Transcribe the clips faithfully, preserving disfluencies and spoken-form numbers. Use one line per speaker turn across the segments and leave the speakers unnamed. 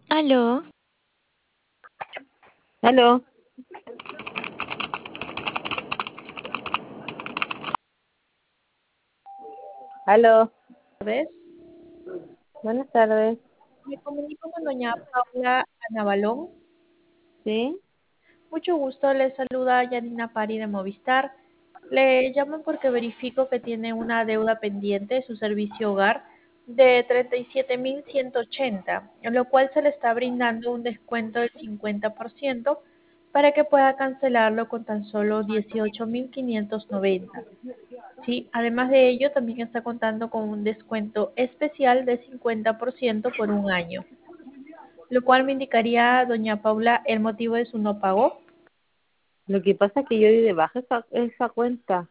Aló,
Aló, aló,
Tardes.
buenas tardes.
Me comunico con doña Paula Anabalón.
¿Sí?
Mucho gusto, le saluda Yanina Pari de Movistar. Le llamo porque verifico que tiene una deuda pendiente de su servicio hogar de treinta y siete mil ciento ochenta, en lo cual se le está brindando un descuento del cincuenta por ciento para que pueda cancelarlo con tan solo dieciocho mil quinientos noventa. Sí, además de ello, también está contando con un descuento especial de cincuenta por ciento por un año, lo cual me indicaría, doña Paula, el motivo de su no pago.
Lo que pasa es que yo di de baja esa, esa cuenta.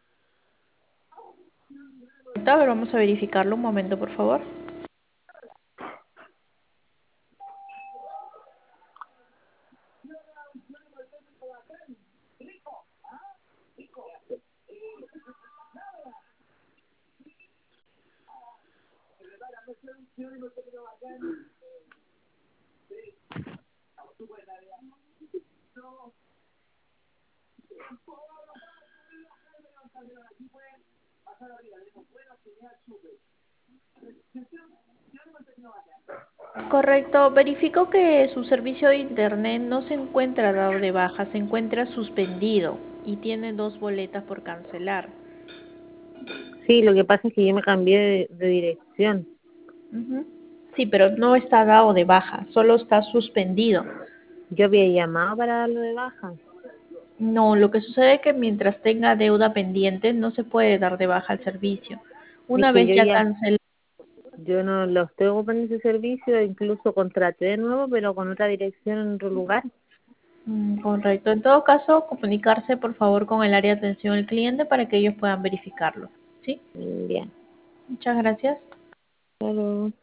A ver, vamos a verificarlo un momento, por favor. Correcto, verifico que su servicio de internet no se encuentra dado de baja, se encuentra suspendido y tiene dos boletas por cancelar.
Sí, lo que pasa es que yo me cambié de, de dirección.
Ujú. Sí, pero no está dado de baja, solo está suspendido.
Yo había llamado para darlo de baja.
No, lo que sucede es que mientras tenga deuda pendiente no se puede dar de baja el servicio.
Es
Una
que
vez
yo
ya
ya,
cancelado.
yo no lo estoy ocupando ese servicio, incluso contraté de nuevo, pero con otra dirección en otro lugar.
Mm, correcto. En todo caso, comunicarse por favor con el área de atención al cliente para que ellos puedan verificarlo. ¿Sí?
Mm, Bien,
Muchas gracias.
claro.